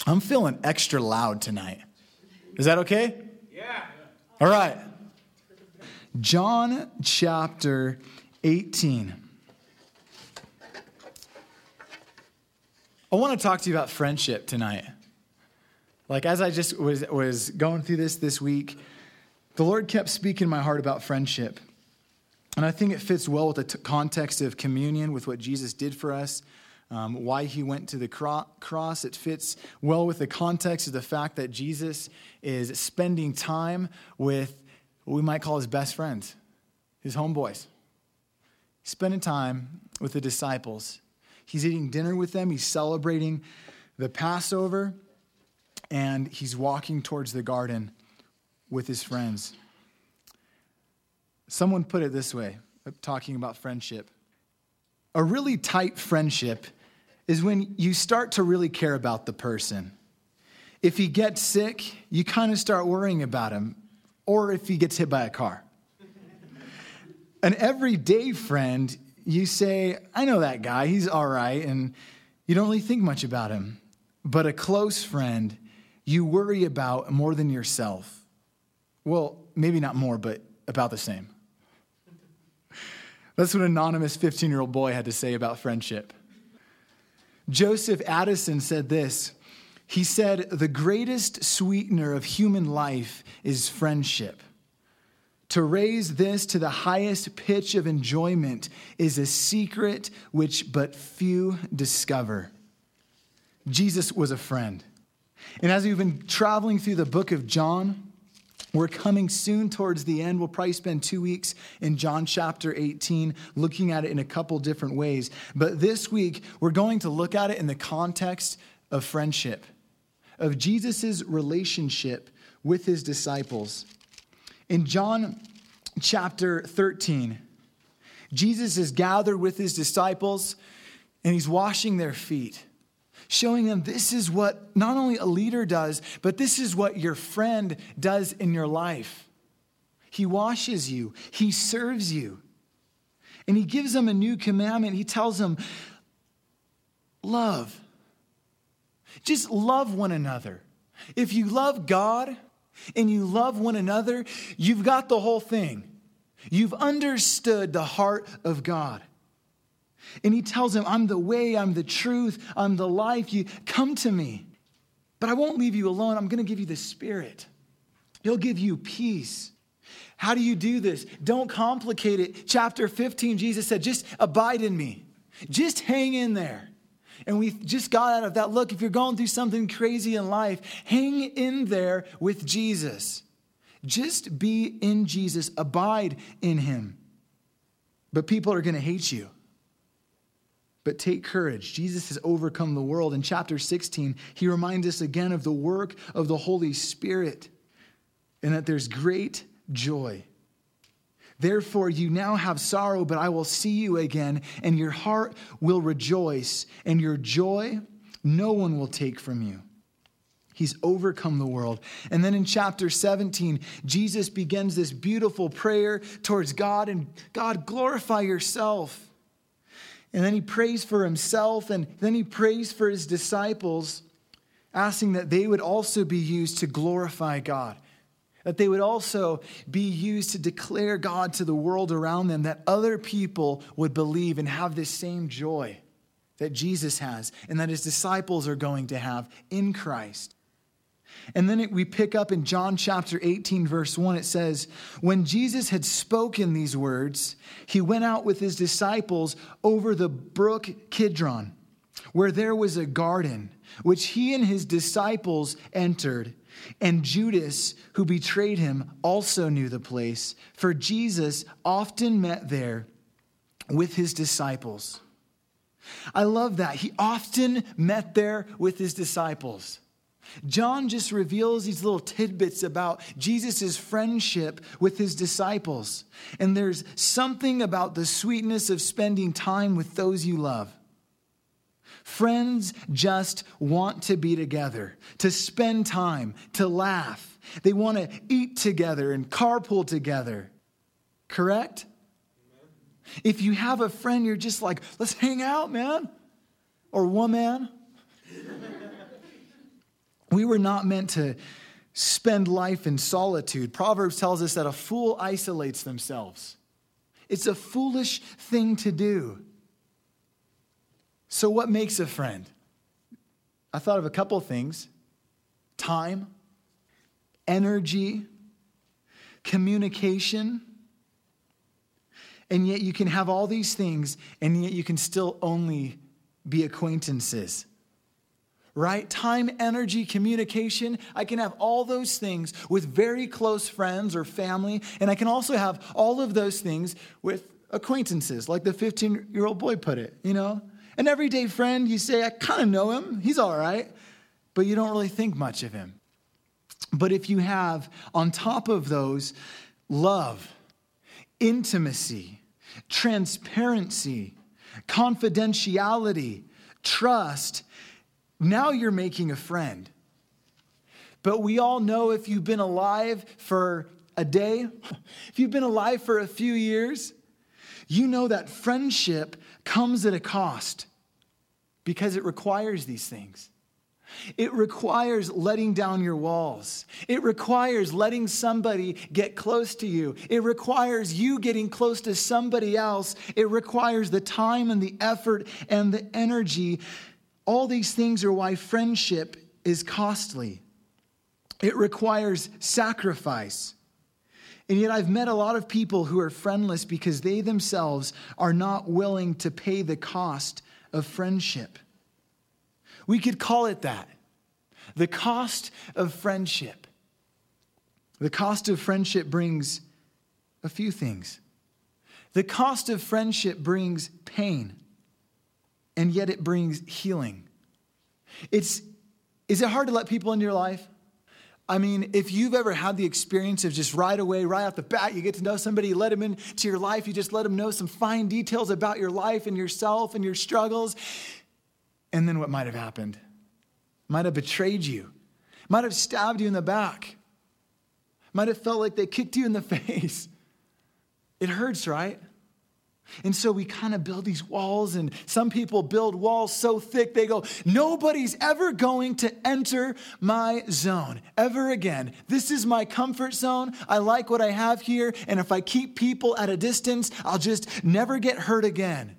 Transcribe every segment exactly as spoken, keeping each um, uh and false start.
I'm feeling extra loud tonight. Is that okay? Yeah. All right. John chapter eighteen. I want to talk to you about friendship tonight. Like as I just was, was going through this this week, the Lord kept speaking in my heart about friendship. And I think it fits well with the t- context of communion, with what Jesus did for us, um, why he went to the cro- cross. It fits well with the context of the fact that Jesus is spending time with what we might call his best friends, his homeboys. He's spending time with the disciples. He's eating dinner with them. He's celebrating the Passover. And he's walking towards the garden with his friends. Someone put it this way, talking about friendship. A really tight friendship is when you start to really care about the person. If he gets sick, you kind of start worrying about him. Or if he gets hit by a car. An everyday friend, you say, I know that guy, he's all right, and you don't really think much about him. But a close friend, you worry about more than yourself. Well, maybe not more, but about the same. That's what an anonymous fifteen-year-old boy had to say about friendship. Joseph Addison said this. He said, the greatest sweetener of human life is friendship. To raise this to the highest pitch of enjoyment is a secret which but few discover. Jesus was a friend. And as we've been traveling through the book of John, we're coming soon towards the end. We'll probably spend two weeks in John chapter eighteen, looking at it in a couple different ways. But this week, we're going to look at it in the context of friendship, of Jesus' relationship with his disciples. In John chapter thirteen, Jesus is gathered with his disciples, and he's washing their feet, showing them this is what not only a leader does, but this is what your friend does in your life. He washes you. He serves you. And he gives them a new commandment. He tells them, love. Just love one another. If you love God and you love one another, you've got the whole thing. You've understood the heart of God. And he tells him, I'm the way, I'm the truth, I'm the life. You come to me. But I won't leave you alone. I'm going to give you the Spirit. He'll give you peace. How do you do this? Don't complicate it. Chapter fifteen, Jesus said, just abide in me. Just hang in there. And we just got out of that. Look, if you're going through something crazy in life, hang in there with Jesus. Just be in Jesus. Abide in him. But people are going to hate you. But take courage. Jesus has overcome the world. In chapter sixteen, he reminds us again of the work of the Holy Spirit and that there's great joy. Therefore, you now have sorrow, but I will see you again, and your heart will rejoice, and your joy no one will take from you. He's overcome the world. And then in chapter seventeen, Jesus begins this beautiful prayer towards God, and God, glorify yourself. And then he prays for himself, and then he prays for his disciples, asking that they would also be used to glorify God, that they would also be used to declare God to the world around them, that other people would believe and have this same joy that Jesus has and that his disciples are going to have in Christ. And then it, we pick up in John chapter eighteen, verse one, it says, when Jesus had spoken these words, he went out with his disciples over the brook Kidron, where there was a garden, which he and his disciples entered. And Judas, who betrayed him, also knew the place, for Jesus often met there with his disciples. I love that. He often met there with his disciples. John just reveals these little tidbits about Jesus' friendship with his disciples. And there's something about the sweetness of spending time with those you love. Friends just want to be together, to spend time, to laugh. They want to eat together and carpool together. Correct? Amen. If you have a friend, you're just like, let's hang out, man. Or woman. We were not meant to spend life in solitude. Proverbs tells us that a fool isolates themselves. It's a foolish thing to do. So what makes a friend? I thought of a couple of things. Time, energy, communication. And yet you can have all these things, and yet you can still only be acquaintances. Right? Time, energy, communication. I can have all those things with very close friends or family. And I can also have all of those things with acquaintances, like the fifteen-year-old boy put it, you know? An everyday friend, you say, I kind of know him. He's all right. But you don't really think much of him. But if you have, on top of those, love, intimacy, transparency, confidentiality, trust, now you're making a friend. But we all know if you've been alive for a day, if you've been alive for a few years, you know that friendship comes at a cost because it requires these things. It requires letting down your walls. It requires letting somebody get close to you. It requires you getting close to somebody else. It requires the time and the effort and the energy. All these things are why friendship is costly. It requires sacrifice. And yet I've met a lot of people who are friendless because they themselves are not willing to pay the cost of friendship. We could call it that. The cost of friendship. The cost of friendship brings a few things. The cost of friendship brings pain, and yet it brings healing. It's, is it hard to let people into your life? I mean, if you've ever had the experience of just right away, right off the bat, you get to know somebody, you let them into your life, you just let them know some fine details about your life and yourself and your struggles. And then what might have happened? Might have betrayed you. Might have stabbed you in the back. Might have felt like they kicked you in the face. It hurts, right? And so we kind of build these walls, and some people build walls so thick they go, nobody's ever going to enter my zone ever again. This is my comfort zone. I like what I have here, and if I keep people at a distance, I'll just never get hurt again.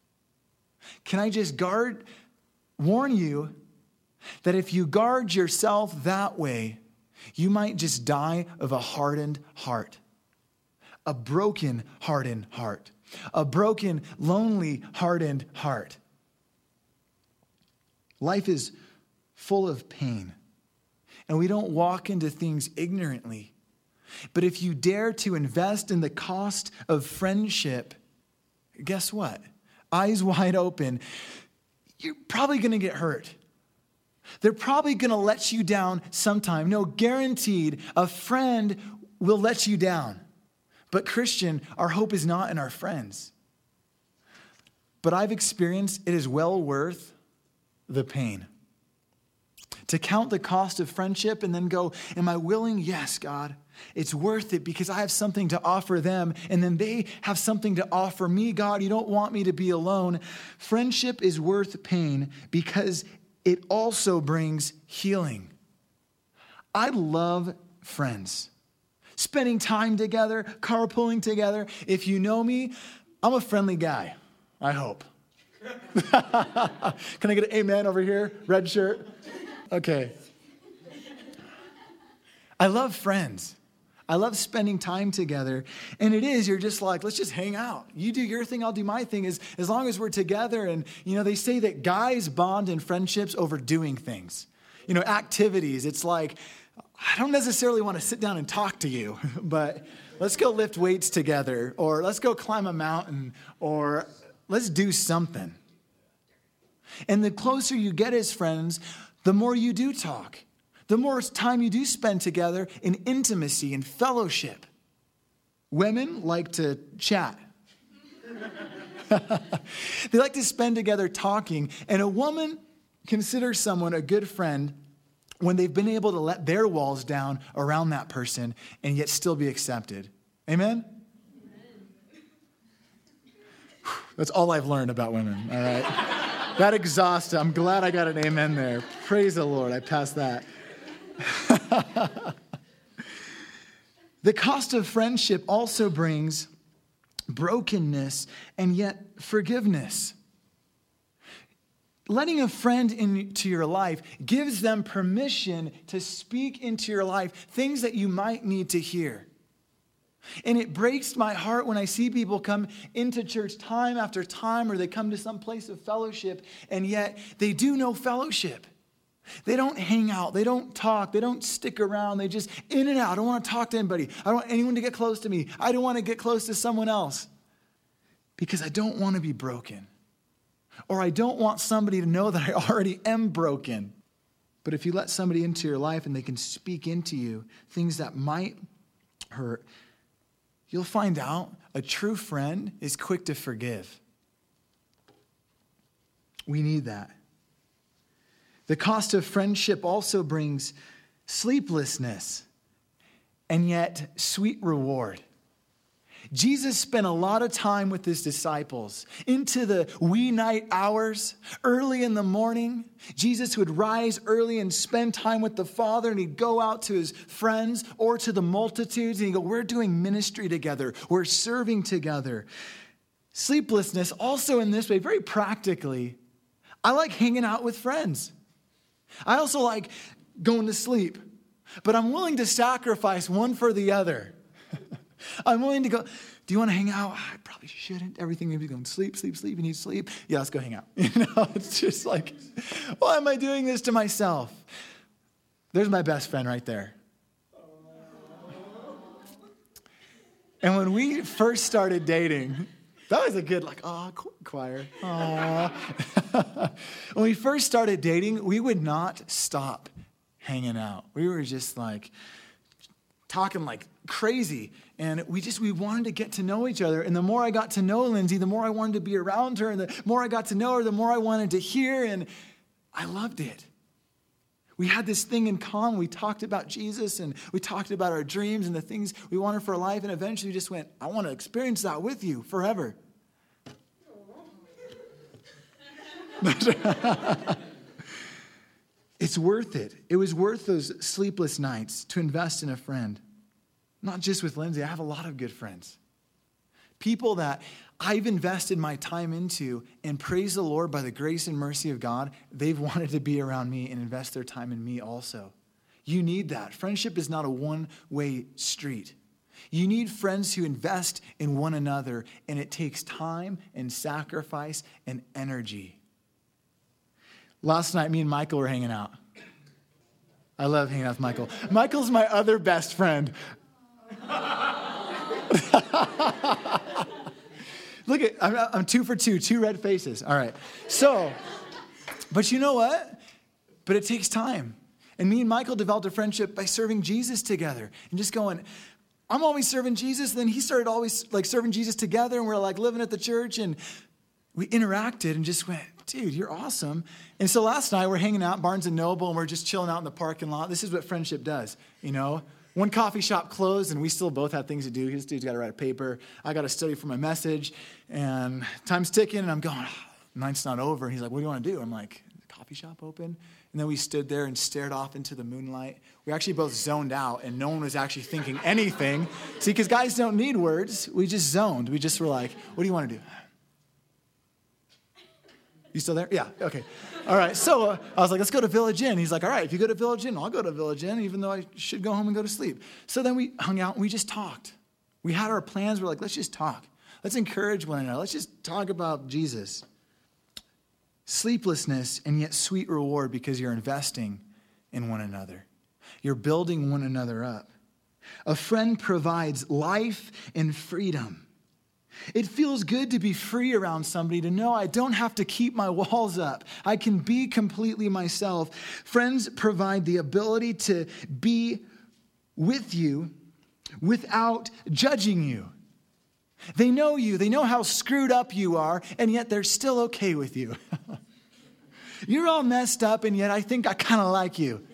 Can I just guard, warn you that if you guard yourself that way, you might just die of a hardened heart, a broken, hardened heart. A broken, lonely, hardened heart. Life is full of pain, and we don't walk into things ignorantly. But if you dare to invest in the cost of friendship, guess what? Eyes wide open, you're probably going to get hurt. They're probably going to let you down sometime. No, guaranteed, a friend will let you down. But Christian, our hope is not in our friends. But I've experienced it is well worth the pain. To count the cost of friendship and then go, am I willing? Yes, God. It's worth it because I have something to offer them, and then they have something to offer me. God, you don't want me to be alone. Friendship is worth pain because it also brings healing. I love friends. Spending time together, carpooling together. If you know me, I'm a friendly guy, I hope. Can I get an amen over here? Red shirt. Okay. I love friends. I love spending time together. And it is, you're just like, let's just hang out. You do your thing, I'll do my thing. As, as long as we're together. And, you know, they say that guys bond in friendships over doing things. You know, activities. It's like, I don't necessarily want to sit down and talk to you, but let's go lift weights together, or let's go climb a mountain, or let's do something. And the closer you get as friends, the more you do talk, the more time you do spend together in intimacy and fellowship. Women like to chat. They like to spend together talking, and a woman considers someone a good friend when they've been able to let their walls down around that person and yet still be accepted. Amen? Amen. That's all I've learned about women, all right? That exhausted. I'm glad I got an amen there. Praise the Lord. I passed that. The cost of friendship also brings brokenness and yet forgiveness. Letting a friend into your life gives them permission to speak into your life things that you might need to hear. And it breaks my heart when I see people come into church time after time, or they come to some place of fellowship, and yet they do no fellowship. They don't hang out. They don't talk. They don't stick around. They just in and out. I don't want to talk to anybody. I don't want anyone to get close to me. I don't want to get close to someone else because I don't want to be broken. Or I don't want somebody to know that I already am broken. But if you let somebody into your life and they can speak into you things that might hurt, you'll find out a true friend is quick to forgive. We need that. The cost of friendship also brings sleeplessness and yet sweet reward. Jesus spent a lot of time with his disciples into the wee night hours, early in the morning. Jesus would rise early and spend time with the Father, and he'd go out to his friends or to the multitudes, and he'd go, we're doing ministry together. We're serving together. Sleeplessness also in this way, very practically, I like hanging out with friends. I also like going to sleep, but I'm willing to sacrifice one for the other. I'm willing to go, do you want to hang out? I probably shouldn't. Everything maybe going, sleep, sleep, sleep. You need sleep. Yeah, let's go hang out. You know, it's just like, why am I doing this to myself? There's my best friend right there. And when we first started dating, that was a good, like, oh, choir. Aw. When we first started dating, we would not stop hanging out. We were just like talking like crazy. And we just, we wanted to get to know each other. And the more I got to know Lindsay, the more I wanted to be around her. And the more I got to know her, the more I wanted to hear. And I loved it. We had this thing in common. We talked about Jesus, and we talked about our dreams and the things we wanted for life. And eventually we just went, I want to experience that with you forever. It's worth it. It was worth those sleepless nights to invest in a friend. Not just with Lindsay. I have a lot of good friends. People that I've invested my time into, and praise the Lord, by the grace and mercy of God, they've wanted to be around me and invest their time in me also. You need that. Friendship is not a one-way street. You need friends who invest in one another, and it takes time and sacrifice and energy. Last night, me and Michael were hanging out. I love hanging out with Michael. Michael's my other best friend. Look at, I'm, I'm two for two, two red faces. All right. So, but you know what? But it takes time. And me and Michael developed a friendship by serving Jesus together and just going, I'm always serving Jesus. And then he started always like serving Jesus together, and we're like living at the church, and we interacted and just went, dude, you're awesome. And so last night we're hanging out at Barnes and Noble, and we're just chilling out in the parking lot. This is what friendship does, you know. One coffee shop closed, and we still both had things to do. This dude's got to write a paper. I got to study for my message, and time's ticking, and I'm going, oh, night's not over. And he's like, what do you want to do? I'm like, coffee shop open? And then we stood there and stared off into the moonlight. We actually both zoned out, and no one was actually thinking anything. See, because guys don't need words. We just zoned. We just were like, what do you want to do? You still there? Yeah, okay. All right, so uh, I was like, let's go to Village Inn. He's like, all right, if you go to Village Inn, I'll go to Village Inn, even though I should go home and go to sleep. So then we hung out, and we just talked. We had our plans. We're like, let's just talk. Let's encourage one another. Let's just talk about Jesus. Sleeplessness and yet sweet reward because you're investing in one another. You're building one another up. A friend provides life and freedom. It feels good to be free around somebody, to know I don't have to keep my walls up. I can be completely myself. Friends provide the ability to be with you without judging you. They know you. They know how screwed up you are, and yet they're still okay with you. You're all messed up, and yet I think I kind of like you.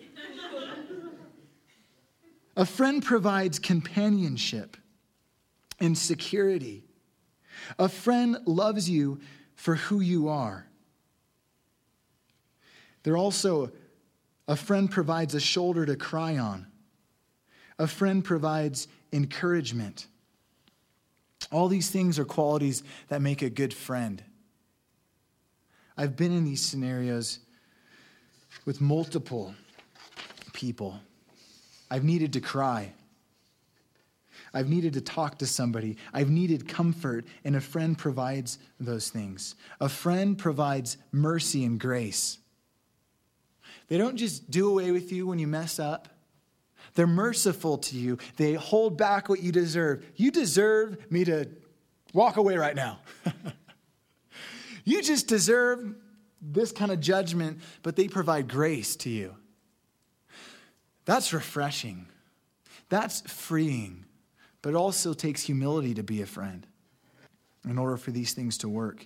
A friend provides companionship and security. A friend loves you for who you are. They're also A friend provides a shoulder to cry on. A friend provides encouragement. All these things are qualities that make a good friend. I've been in these scenarios with multiple people. I've needed to cry. I've needed to talk to somebody. I've needed comfort, and a friend provides those things. A friend provides mercy and grace. They don't just do away with you when you mess up. They're merciful to you. They hold back what you deserve. You deserve me to walk away right now. You just deserve this kind of judgment, but they provide grace to you. That's refreshing. That's freeing. But it also takes humility to be a friend in order for these things to work.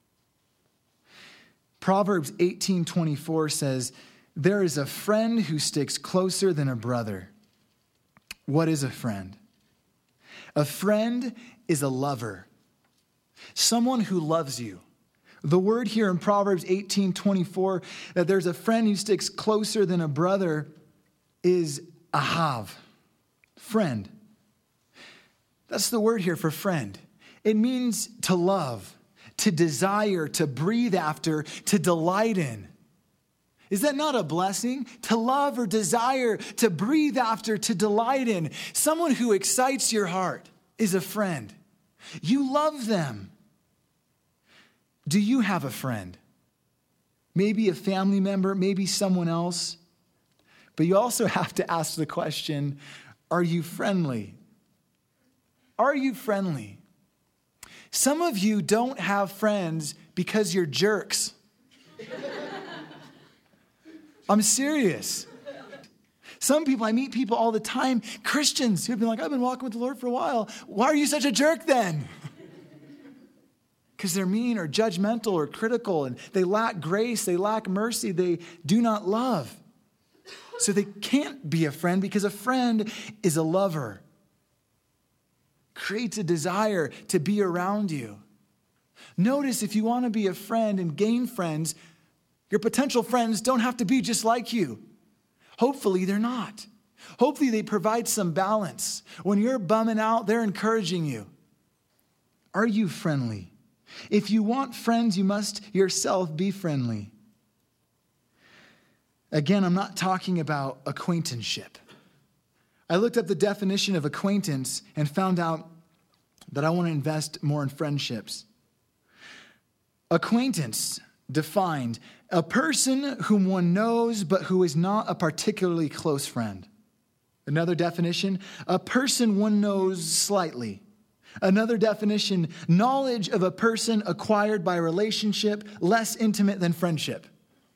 Proverbs eighteen twenty-four says, "There is a friend who sticks closer than a brother." What is a friend? A friend is a lover. Someone who loves you. The word here in Proverbs eighteen twenty-four, that there's a friend who sticks closer than a brother, is ahav, friend. That's the word here for friend. It means to love, to desire, to breathe after, to delight in. Is that not a blessing? To love or desire, to breathe after, to delight in. Someone who excites your heart is a friend. You love them. Do you have a friend? Maybe a family member, maybe someone else. But you also have to ask the question, are you friendly? Are you friendly? Some of you don't have friends because you're jerks. I'm serious. Some people, I meet people all the time, Christians who've been like, I've been walking with the Lord for a while. Why are you such a jerk then? Because they're mean or judgmental or critical, and they lack grace, they lack mercy, they do not love. So they can't be a friend, because a friend is a lover. Creates a desire to be around you. Notice, if you want to be a friend and gain friends, your potential friends don't have to be just like you. Hopefully they're not. Hopefully they provide some balance. When you're bumming out, they're encouraging you. Are you friendly? If you want friends, you must yourself be friendly. Again, I'm not talking about acquaintanceship. I looked up the definition of acquaintance and found out that I want to invest more in friendships. Acquaintance, defined, a person whom one knows but who is not a particularly close friend. Another definition, a person one knows slightly. Another definition, knowledge of a person acquired by a relationship less intimate than friendship.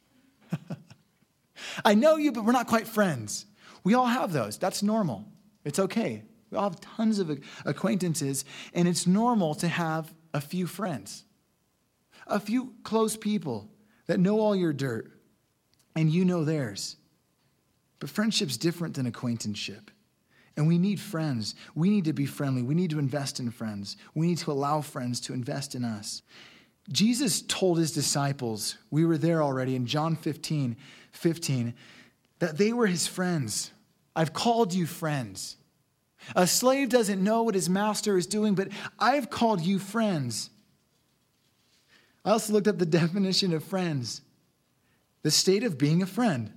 I know you, but we're not quite friends. We all have those. That's normal. It's okay. We all have tons of acquaintances, and it's normal to have a few friends, a few close people that know all your dirt, and you know theirs. But friendship's different than acquaintanceship, and we need friends. We need to be friendly. We need to invest in friends. We need to allow friends to invest in us. Jesus told his disciples, we were there already in John fifteen, fifteen, that they were his friends. I've called you friends. A slave doesn't know what his master is doing, but I've called you friends. I also looked up the definition of friends. The state of being a friend.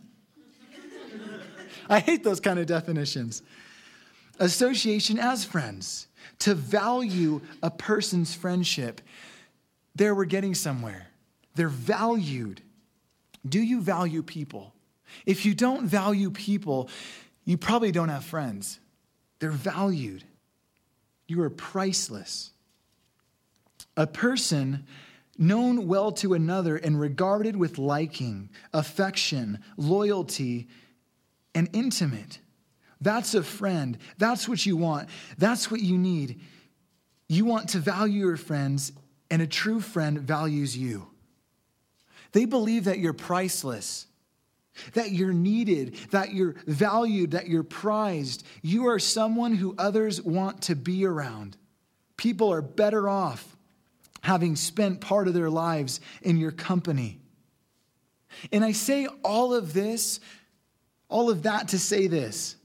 I hate those kind of definitions. Association as friends. To value a person's friendship. There we're getting somewhere. They're valued. Do you value people? If you don't value people, you probably don't have friends. They're valued. You are priceless. A person known well to another and regarded with liking, affection, loyalty, and intimate. That's a friend. That's what you want. That's what you need. You want to value your friends, and a true friend values you. They believe that you're priceless, that you're needed, that you're valued, that you're prized. You are someone who others want to be around. People are better off having spent part of their lives in your company. And I say all of this All of that to say this.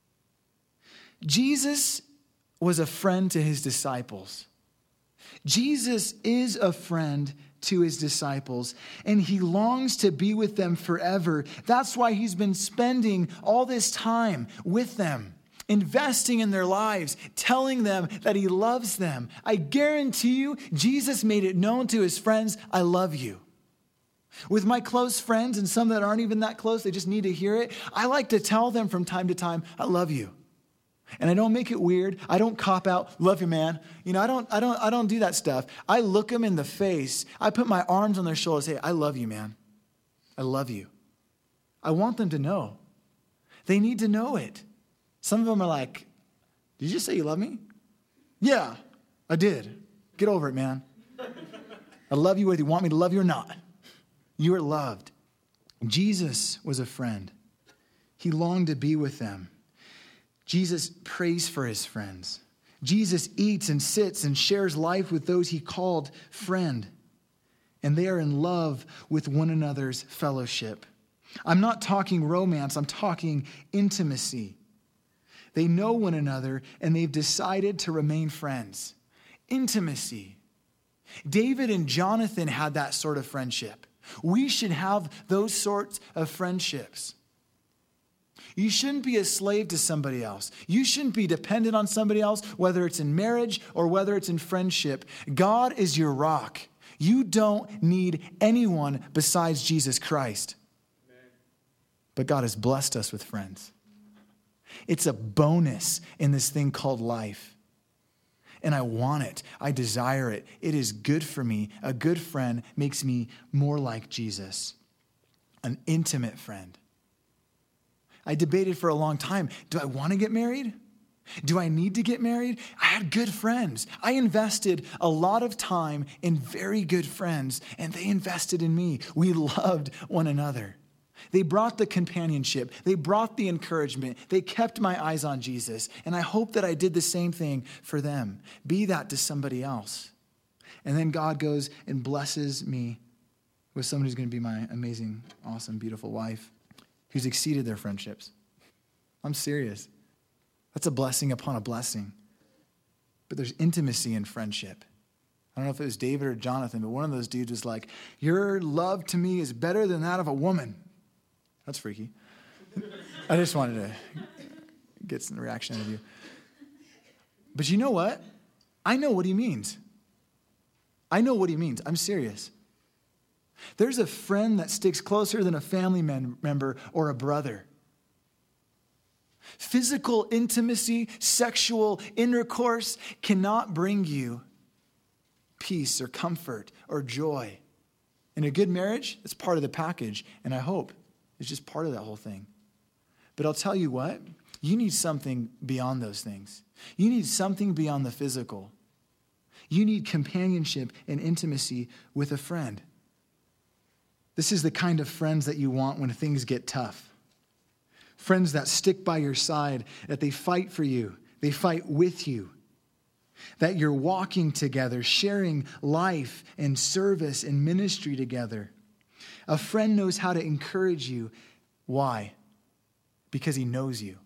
Jesus was a friend to his disciples. Jesus is a friend to his disciples, and he longs to be with them forever. That's why he's been spending all this time with them, investing in their lives, telling them that he loves them. I guarantee you, Jesus made it known to his friends, I love you. With my close friends and some that aren't even that close, they just need to hear it. I like to tell them from time to time, I love you. And I don't make it weird. I don't cop out, love you, man. You know, I don't, I don't, I don't do that stuff. I look them in the face. I put my arms on their shoulders. Hey, I love you, man. I love you. I want them to know. They need to know it. Some of them are like, did you just say you love me? Yeah, I did. Get over it, man. I love you whether you want me to love you or not. You are loved. Jesus was a friend. He longed to be with them. Jesus prays for his friends. Jesus eats and sits and shares life with those he called friend. And they are in love with one another's fellowship. I'm not talking romance, I'm talking intimacy. They know one another and they've decided to remain friends. Intimacy. David and Jonathan had that sort of friendship. We should have those sorts of friendships. You shouldn't be a slave to somebody else. You shouldn't be dependent on somebody else, whether it's in marriage or whether it's in friendship. God is your rock. You don't need anyone besides Jesus Christ. Amen. But God has blessed us with friends. It's a bonus in this thing called life. And I want it. I desire it. It is good for me. A good friend makes me more like Jesus. An intimate friend. I debated for a long time. Do I want to get married? Do I need to get married? I had good friends. I invested a lot of time in very good friends, and they invested in me. We loved one another. They brought the companionship. They brought the encouragement. They kept my eyes on Jesus. And I hope that I did the same thing for them. Be that to somebody else. And then God goes and blesses me with somebody who's going to be my amazing, awesome, beautiful wife who's exceeded their friendships. I'm serious. That's a blessing upon a blessing. But there's intimacy in friendship. I don't know if it was David or Jonathan, but one of those dudes was like, your love to me is better than that of a woman. That's freaky. I just wanted to get some reaction out of you. But you know what? I know what he means. I know what he means. I'm serious. There's a friend that sticks closer than a family member or a brother. Physical intimacy, sexual intercourse cannot bring you peace or comfort or joy. In a good marriage, it's part of the package, and I hope it's just part of that whole thing. But I'll tell you what, you need something beyond those things. You need something beyond the physical. You need companionship and intimacy with a friend. This is the kind of friends that you want when things get tough. Friends that stick by your side, that they fight for you, they fight with you, that you're walking together, sharing life and service and ministry together. A friend knows how to encourage you. Why? Because he knows you.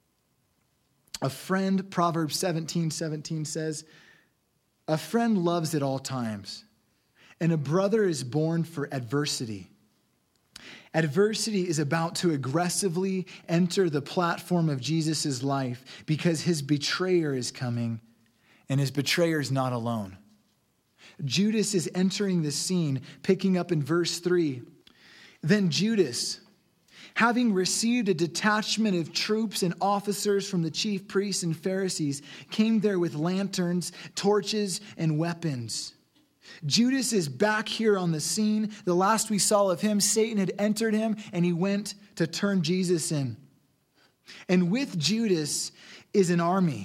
A friend, Proverbs seventeen seventeen says, a friend loves at all times, and a brother is born for adversity. Adversity is about to aggressively enter the platform of Jesus' life because his betrayer is coming, and his betrayer is not alone. Judas is entering the scene, picking up in verse three. Then Judas, having received a detachment of troops and officers from the chief priests and Pharisees, came there with lanterns, torches, and weapons. Judas is back here on the scene. The last we saw of him, Satan had entered him, and he went to turn Jesus in. And with Judas is an army.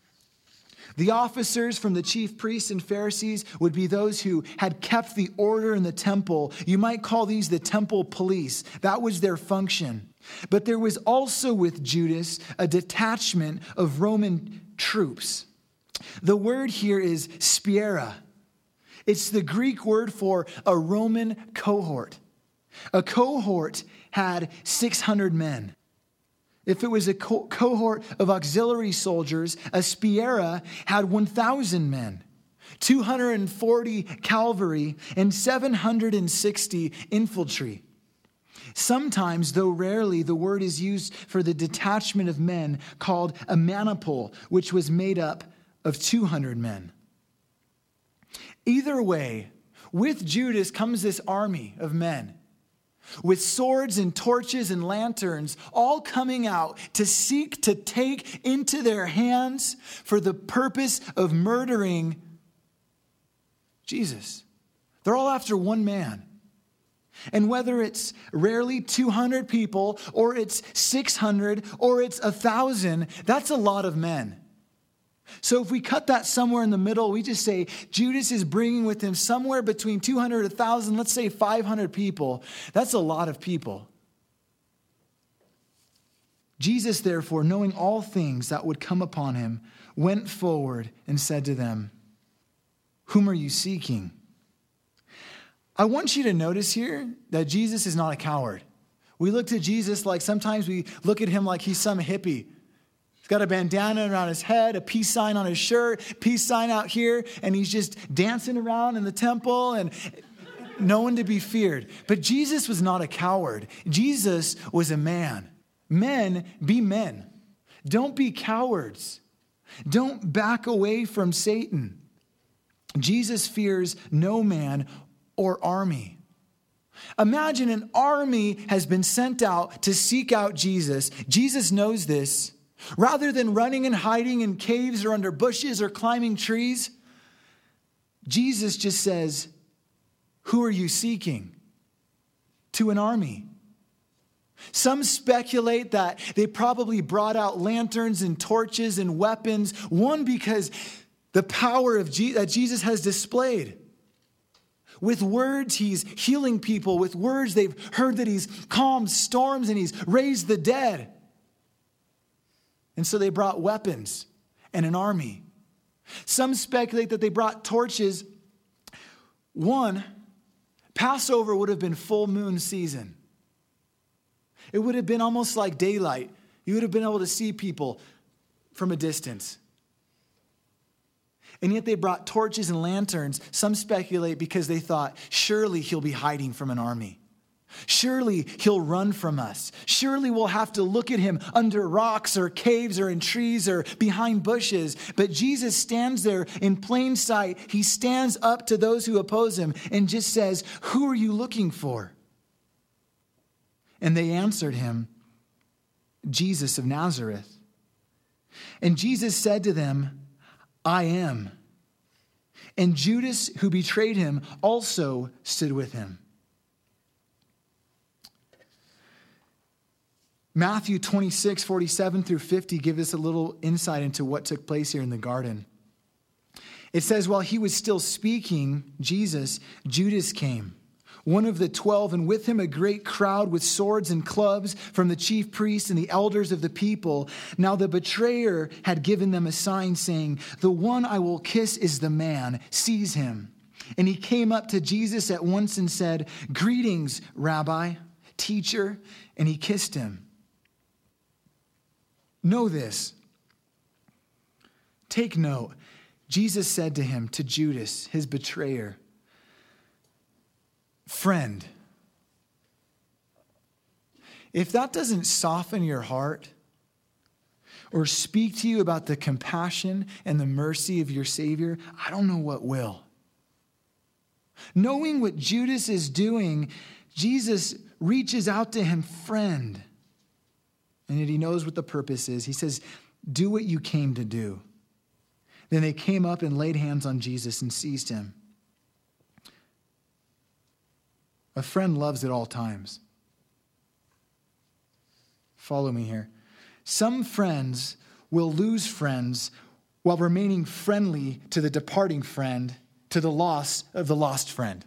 The officers from the chief priests and Pharisees would be those who had kept the order in the temple. You might call these the temple police. That was their function. But there was also with Judas a detachment of Roman troops. The word here is spiera. It's the Greek word for a Roman cohort. A cohort had six hundred men. If it was a co- cohort of auxiliary soldiers, a Spira had one thousand men, two hundred forty cavalry, and seven hundred sixty infantry. Sometimes, though rarely, the word is used for the detachment of men called a manipule, which was made up of two hundred men. Either way, with Judas comes this army of men with swords and torches and lanterns, all coming out to seek to take into their hands for the purpose of murdering Jesus. They're all after one man. And whether it's rarely two hundred people, or it's six hundred, or it's one thousand, that's a lot of men. So if we cut that somewhere in the middle, we just say Judas is bringing with him somewhere between two hundred and one thousand, let's say five hundred people. That's a lot of people. Jesus, therefore, knowing all things that would come upon him, went forward and said to them, "Whom are you seeking?" I want you to notice here that Jesus is not a coward. We look to Jesus like sometimes we look at him like he's some hippie. He's got a bandana around his head, a peace sign on his shirt, peace sign out here, and he's just dancing around in the temple and no one to be feared. But Jesus was not a coward. Jesus was a man. Men, be men. Don't be cowards. Don't back away from Satan. Jesus fears no man or army. Imagine an army has been sent out to seek out Jesus. Jesus knows this. Rather than running and hiding in caves or under bushes or climbing trees, Jesus just says, "Who are you seeking?" To an army. Some speculate that they probably brought out lanterns and torches and weapons. One, because the power of Je- that Jesus has displayed. With words, he's healing people. With words, they've heard that he's calmed storms and he's raised the dead. And so they brought weapons and an army. Some speculate that they brought torches. One, Passover would have been full moon season. It would have been almost like daylight. You would have been able to see people from a distance. And yet they brought torches and lanterns. Some speculate because they thought, surely he'll be hiding from an army. Surely he'll run from us. Surely we'll have to look at him under rocks or caves or in trees or behind bushes. But Jesus stands there in plain sight. He stands up to those who oppose him and just says, "Who are you looking for?" And they answered him, "Jesus of Nazareth." And Jesus said to them, "I am." And Judas, who betrayed him, also stood with him. Matthew twenty-six, forty-seven through fifty give us a little insight into what took place here in the garden. It says, while he was still speaking, Jesus, Judas came, one of the twelve, and with him a great crowd with swords and clubs from the chief priests and the elders of the people. Now the betrayer had given them a sign saying, "The one I will kiss is the man. Seize him." And he came up to Jesus at once and said, "Greetings, Rabbi, teacher." And he kissed him. Know this. Take note. Jesus said to him, to Judas, his betrayer, "Friend." If that doesn't soften your heart or speak to you about the compassion and the mercy of your Savior, I don't know what will. Knowing what Judas is doing, Jesus reaches out to him, "Friend." And yet he knows what the purpose is. He says, "Do what you came to do." Then they came up and laid hands on Jesus and seized him. A friend loves at all times. Follow me here. Some friends will lose friends while remaining friendly to the departing friend, to the loss of the lost friend.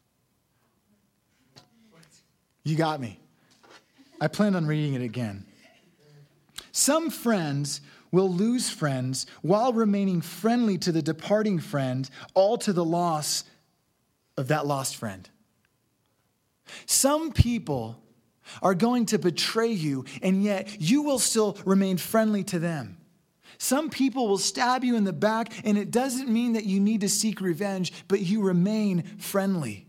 You got me. I planned on reading it again. Some friends will lose friends while remaining friendly to the departing friend, all to the loss of that lost friend. Some people are going to betray you, and yet you will still remain friendly to them. Some people will stab you in the back, and it doesn't mean that you need to seek revenge, but you remain friendly.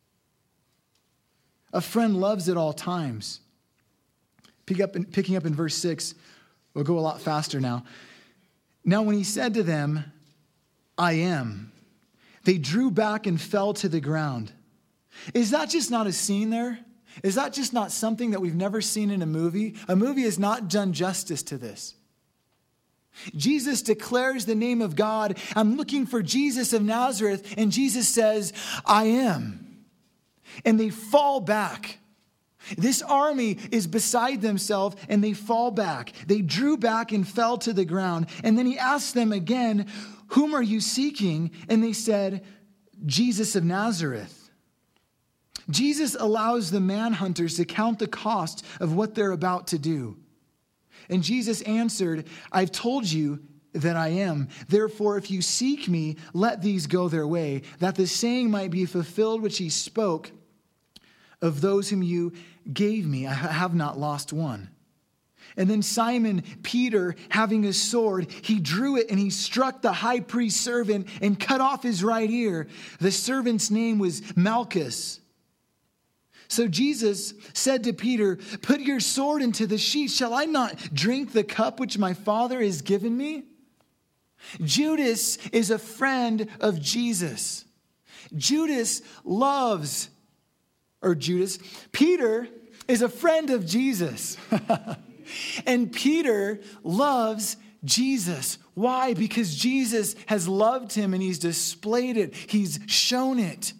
A friend loves at all times. Pick up in, picking up in verse six, we'll go a lot faster now. Now when he said to them, I am, they drew back and fell to the ground. Is that just not a scene there? Is that just not something that we've never seen in a movie? A movie has not done justice to this. Jesus declares the name of God. I'm looking for Jesus of Nazareth. And Jesus says, I am. And they fall back. This army is beside themselves and they fall back. They drew back and fell to the ground. And then he asked them again, whom are you seeking? And they said, Jesus of Nazareth. Jesus allows the manhunters to count the cost of what they're about to do. And Jesus answered, I've told you that I am. Therefore, if you seek me, let these go their way, that the saying might be fulfilled which he spoke, of those whom you gave me, I have not lost one. And then Simon Peter, having a sword, he drew it and he struck the high priest's servant and cut off his right ear. The servant's name was Malchus. So Jesus said to Peter, put your sword into the sheath. Shall I not drink the cup which my Father has given me? Judas is a friend of Jesus. Judas loves, or Judas, Peter is a friend of Jesus. And Peter loves Jesus. Why? Because Jesus has loved him and he's displayed it. He's shown it.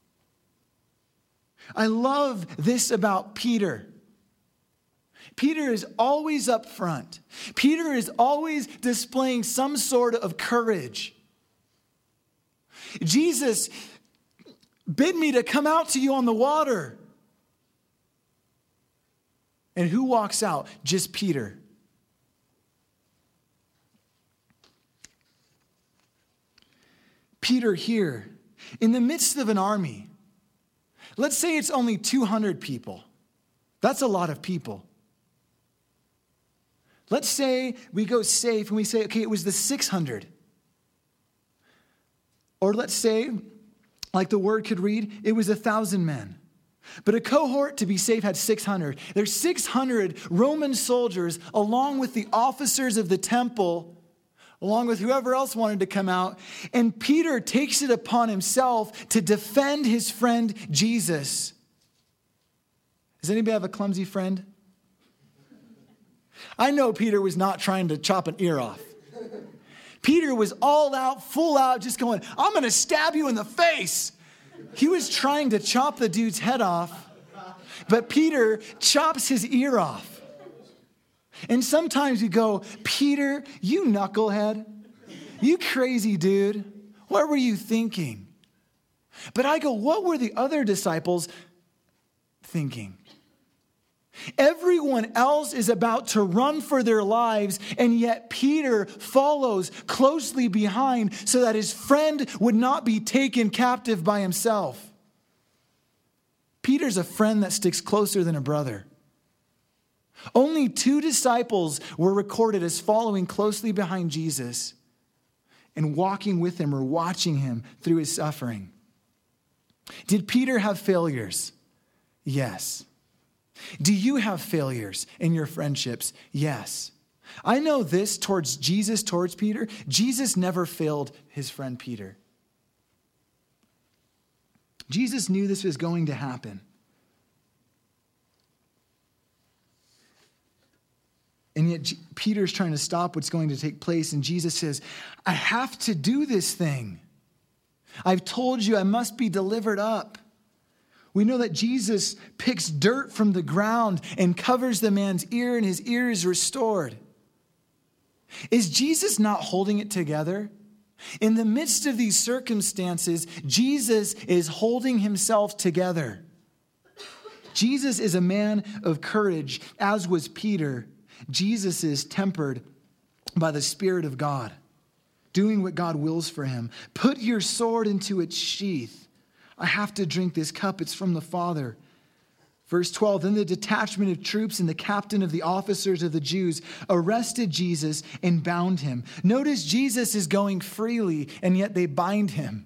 I love this about Peter. Peter is always up front. Peter is always displaying some sort of courage. Jesus bid me to come out to you on the water. And who walks out? Just Peter. Peter here, in the midst of an army. Let's say it's only two hundred people. That's a lot of people. Let's say we go safe and we say, okay, it was the six hundred. Or let's say, like the word could read, it was a thousand men. But a cohort, to be safe, had six hundred. There's six hundred Roman soldiers, along with the officers of the temple, along with whoever else wanted to come out. And Peter takes it upon himself to defend his friend Jesus. Does anybody have a clumsy friend? I know Peter was not trying to chop an ear off. Peter was all out, full out, just going, I'm going to stab you in the face. He was trying to chop the dude's head off, but Peter chops his ear off. And sometimes you go, Peter, you knucklehead, you crazy dude, what were you thinking? But I go, what were the other disciples thinking? Everyone else is about to run for their lives, and yet Peter follows closely behind so that his friend would not be taken captive by himself. Peter's a friend that sticks closer than a brother. Only two disciples were recorded as following closely behind Jesus and walking with him or watching him through his suffering. Did Peter have failures? Yes. Do you have failures in your friendships? Yes. I know this towards Jesus, towards Peter. Jesus never failed his friend Peter. Jesus knew this was going to happen. And yet G- Peter's trying to stop what's going to take place. And Jesus says, I have to do this thing. I've told you I must be delivered up. We know that Jesus picks dirt from the ground and covers the man's ear, and his ear is restored. Is Jesus not holding it together? In the midst of these circumstances, Jesus is holding himself together. Jesus is a man of courage, as was Peter. Jesus is tempered by the Spirit of God, doing what God wills for him. Put your sword into its sheath. I have to drink this cup. It's from the Father. Verse twelve, then the detachment of troops and the captain of the officers of the Jews arrested Jesus and bound him. Notice Jesus is going freely, and yet they bind him.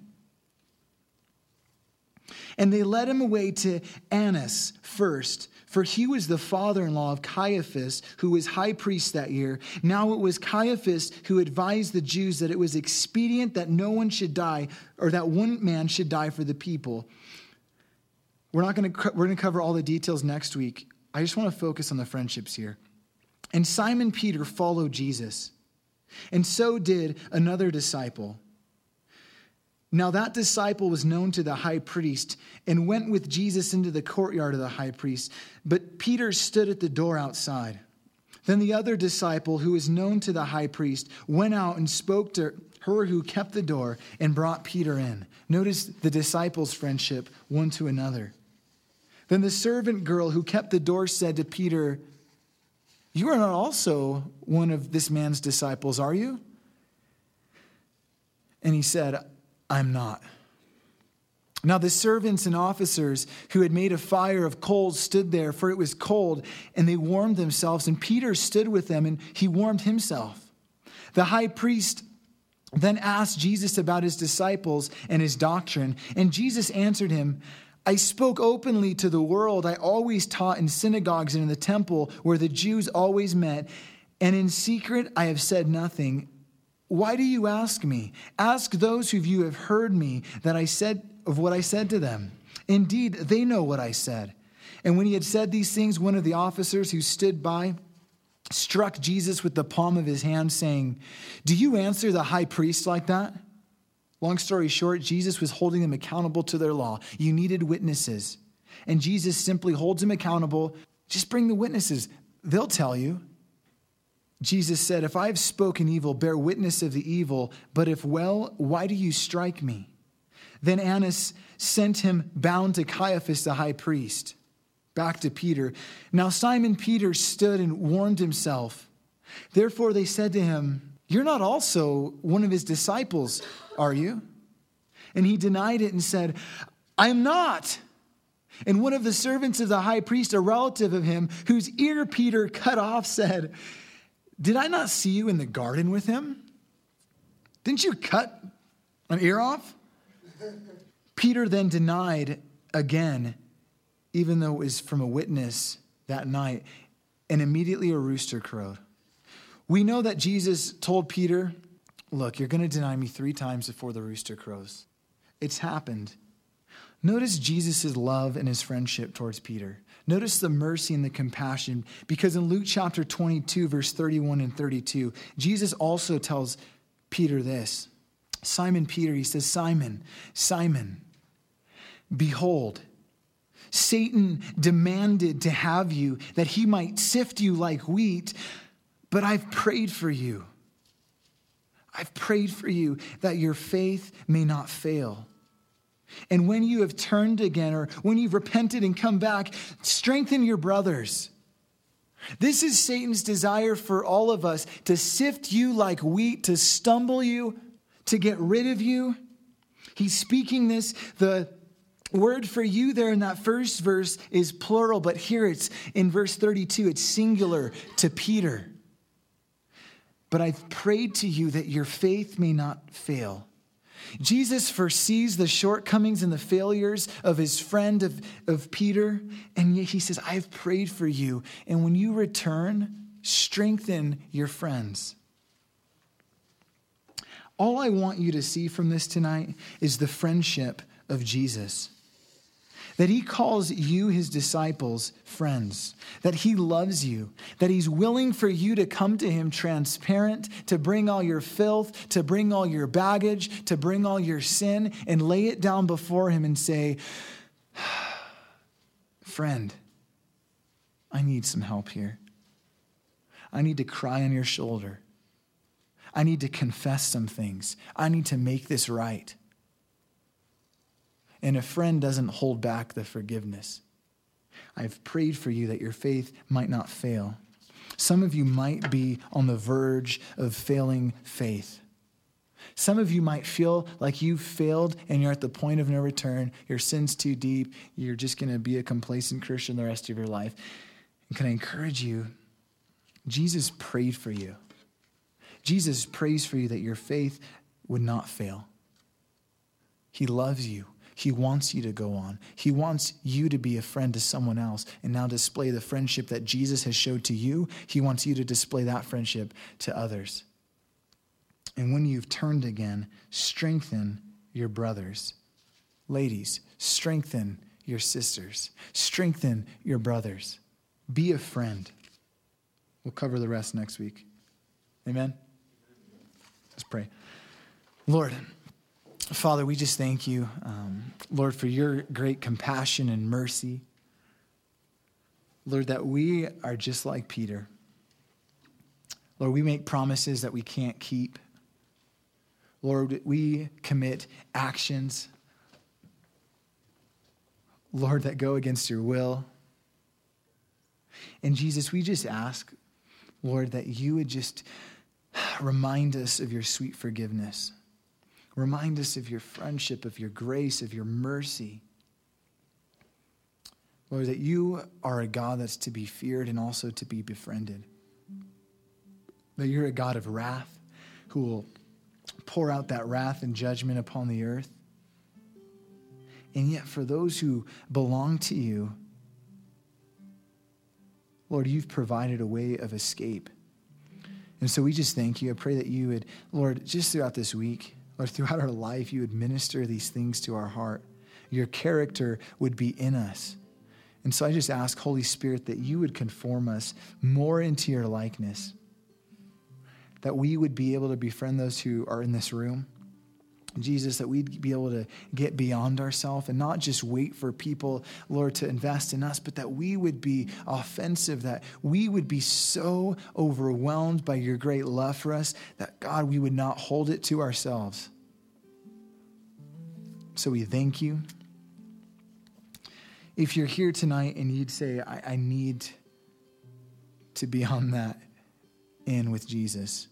And they led him away to Annas first, for he was the father-in-law of Caiaphas, who was high priest that year. Now it was Caiaphas who advised the Jews that it was expedient that no one should die, or that one man should die for the people. We're not going to we're going to cover all the details next week. I just want to focus on the friendships here. And Simon Peter followed Jesus, and so did another disciple. Now that disciple was known to the high priest and went with Jesus into the courtyard of the high priest. But Peter stood at the door outside. Then the other disciple, who was known to the high priest, went out and spoke to her who kept the door and brought Peter in. Notice the disciples' friendship one to another. Then the servant girl who kept the door said to Peter, "You are not also one of this man's disciples, are you?" And he said, "I'm not." Now the servants and officers who had made a fire of coals stood there, for it was cold, and they warmed themselves. And Peter stood with them, and he warmed himself. The high priest then asked Jesus about his disciples and his doctrine. And Jesus answered him, "I spoke openly to the world. I always taught in synagogues and in the temple where the Jews always met. And in secret I have said nothing. Why do you ask me? Ask those who you have heard me that I said of what I said to them. Indeed, they know what I said." And when he had said these things, one of the officers who stood by struck Jesus with the palm of his hand, saying, "Do you answer the high priest like that?" Long story short, Jesus was holding them accountable to their law. You needed witnesses. And Jesus simply holds them accountable. Just bring the witnesses. They'll tell you. Jesus said, "If I have spoken evil, bear witness of the evil. But if well, why do you strike me?" Then Annas sent him bound to Caiaphas the high priest. Back to Peter. Now Simon Peter stood and warmed himself. Therefore they said to him, "You're not also one of his disciples, are you?" And he denied it and said, "I'm not." And one of the servants of the high priest, a relative of him, whose ear Peter cut off, said, "Did I not see you in the garden with him? Didn't you cut an ear off?" Peter then denied again, even though it was from a witness that night, and immediately a rooster crowed. We know that Jesus told Peter, "Look, you're going to deny me three times before the rooster crows." It's happened. Notice Jesus' love and his friendship towards Peter. Notice the mercy and the compassion, because in Luke chapter twenty-two, verse thirty-one and thirty-two, Jesus also tells Peter this. Simon Peter, he says, "Simon, Simon, behold, Satan demanded to have you that he might sift you like wheat, but I've prayed for you. I've prayed for you that your faith may not fail. And when you have turned again, or when you've repented and come back, strengthen your brothers." This is Satan's desire for all of us, to sift you like wheat, to stumble you, to get rid of you. He's speaking this. The word for you there in that first verse is plural, but here it's in verse thirty-two, it's singular to Peter. "But I've prayed to you that your faith may not fail." Jesus foresees the shortcomings and the failures of his friend, of, of Peter, and yet he says, "I've prayed for you. And when you return, strengthen your friends." All I want you to see from this tonight is the friendship of Jesus. That he calls you, his disciples, friends. That he loves you. That he's willing for you to come to him transparent, to bring all your filth, to bring all your baggage, to bring all your sin, and lay it down before him and say, "Friend, I need some help here. I need to cry on your shoulder. I need to confess some things. I need to make this right." And a friend doesn't hold back the forgiveness. "I've prayed for you that your faith might not fail." Some of you might be on the verge of failing faith. Some of you might feel like you've failed and you're at the point of no return. Your sin's too deep. You're just going to be a complacent Christian the rest of your life. And can I encourage you? Jesus prayed for you. Jesus prays for you that your faith would not fail. He loves you. He wants you to go on. He wants you to be a friend to someone else and now display the friendship that Jesus has showed to you. He wants you to display that friendship to others. And when you've turned again, strengthen your brothers. Ladies, strengthen your sisters. Strengthen your brothers. Be a friend. We'll cover the rest next week. Amen? Let's pray. Lord, Father, we just thank you, um, Lord, for your great compassion and mercy. Lord, that we are just like Peter. Lord, we make promises that we can't keep. Lord, we commit actions, Lord, that go against your will. And Jesus, we just ask, Lord, that you would just remind us of your sweet forgiveness. Remind us of your friendship, of your grace, of your mercy. Lord, that you are a God that's to be feared and also to be befriended. That you're a God of wrath who will pour out that wrath and judgment upon the earth. And yet for those who belong to you, Lord, you've provided a way of escape. And so we just thank you. I pray that you would, Lord, just throughout this week, Lord, throughout our life, you would minister these things to our heart. Your character would be in us. And so I just ask, Holy Spirit, that you would conform us more into your likeness, that we would be able to befriend those who are in this room. Jesus, that we'd be able to get beyond ourselves and not just wait for people, Lord, to invest in us, but that we would be offensive, that we would be so overwhelmed by your great love for us that, God, we would not hold it to ourselves. So we thank you. If you're here tonight and you'd say, I, I need to be on that end with Jesus,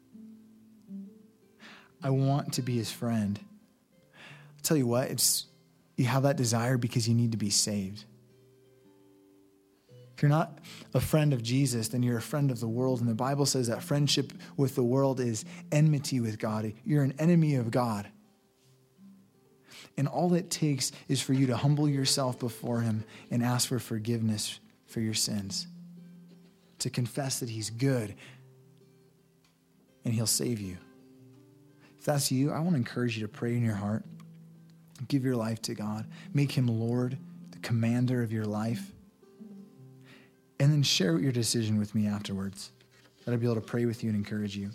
I want to be his friend. I'll tell you what, it's you have that desire because you need to be saved. If you're not a friend of Jesus, then you're a friend of the world. And the Bible says that friendship with the world is enmity with God. You're an enemy of God. And all it takes is for you to humble yourself before him and ask for forgiveness for your sins. To confess that he's good and he'll save you. If that's you, I want to encourage you to pray in your heart. Give your life to God. Make him Lord, the commander of your life. And then share your decision with me afterwards, that I'd be able to pray with you and encourage you.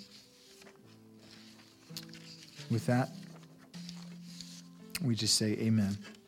With that, we just say amen.